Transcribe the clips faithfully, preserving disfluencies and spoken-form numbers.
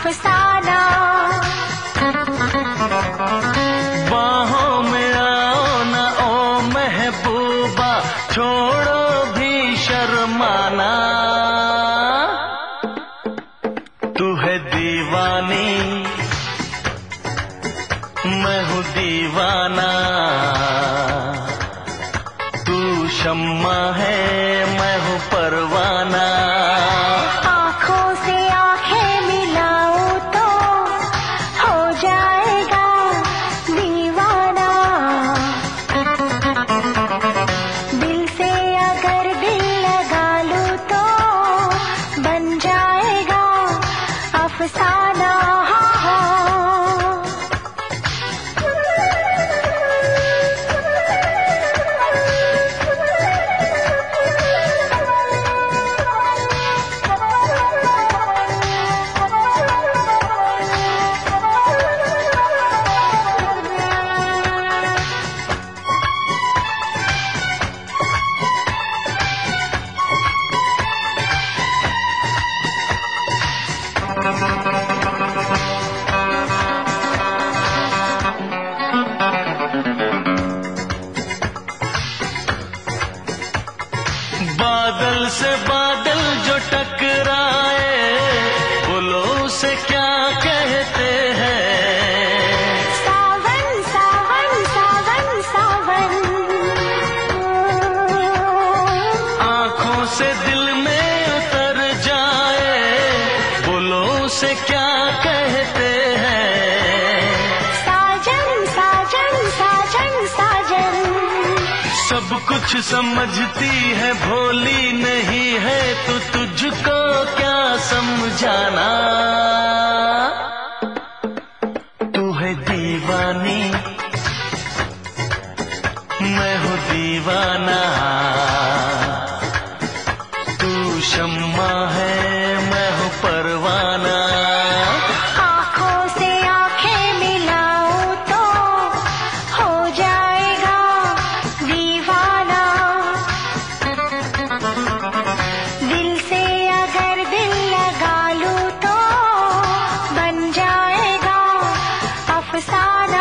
अफसाना। बाहों में आओ ना ओ महबूबा, छोड़ो भी शर्माना। तू है दीवानी, मैं हूँ दीवाना। तू शम्मा है, मैं हूँ परवाना। आँखों से आँखें मिलाऊं तो हो जाएगा दीवाना। दिल से अगर दिल लगा लूं तो बन जाएगा अफसाना। बादल से बादल जो टकराए, बोलो उसे क्या कहते हैं। सावन सावन सावन सावन। आँखों से दिल में उतर जाए, बोलो उसे क्या कहते हैं। साजन साजन साजन साजन। सब कुछ समझती है, भोली नहीं है तो तुझको क्या समझाना। तू है दीवानी, मैं हूँ दीवाना। तू शम्मा है, मैं हूँ परवाना। आँखों से आँखें मिलाऊं तो हो जाएगा दीवाना। दिल से अगर दिल लगा लूं तो बन जाएगा अफसाना।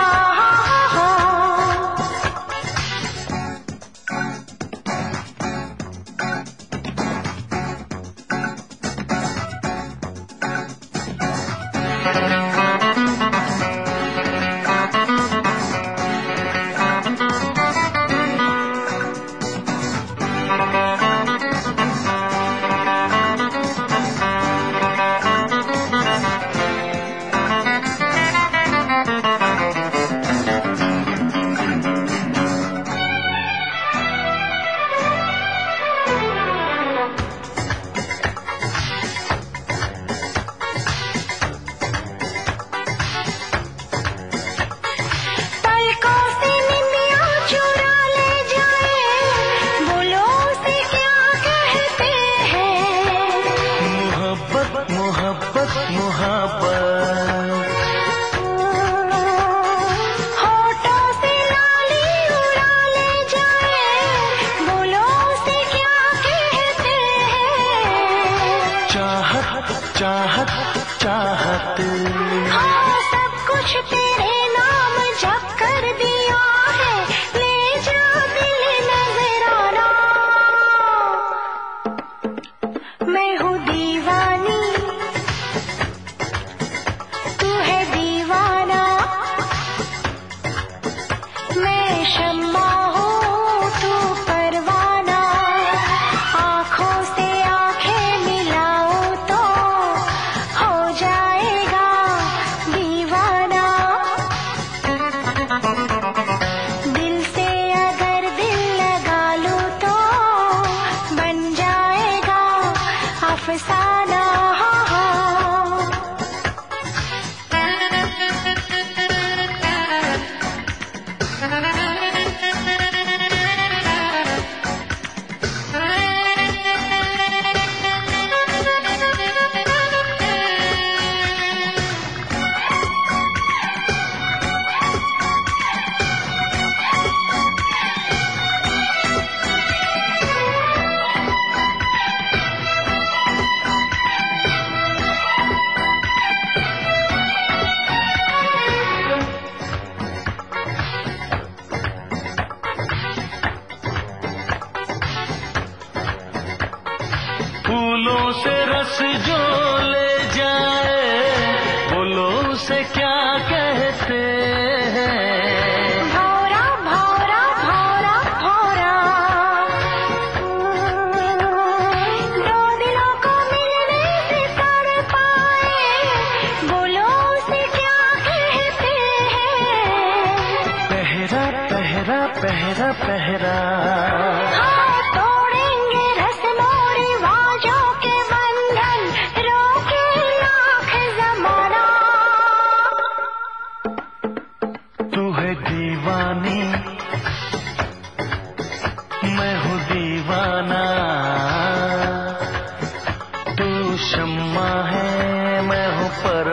मोहब्बत मोहब्बत होठों से लाली उड़ा ले जाए, बोलो उसे क्या कहते हैं। चाहत चाहत चाहत हाँ, सब कुछ तेरे नाम जप कर दिया है, ले जा दिल नजराना। मैं हूँ दीवानी, तू है दीवाना। मैं शम्मा हूँ, तू परवाना। आँखों से आँखें मिलाऊं तो हो जाएगा दीवाना। उसे क्या कहते हैं? भौरा भौरा भौरा भौरा, दो दिलों को मिलने से तर पाए, बोलो उसे क्या कहते हैं? पहरा पहरा पहरा पहरा, हाँ, तोड़ेंगे रस्मों रिवाजों के बंधन, रोके लाख ज़माना। तू है दीवानी, मैं हूँ दीवाना, तू शम्मा है मैं हूँ पर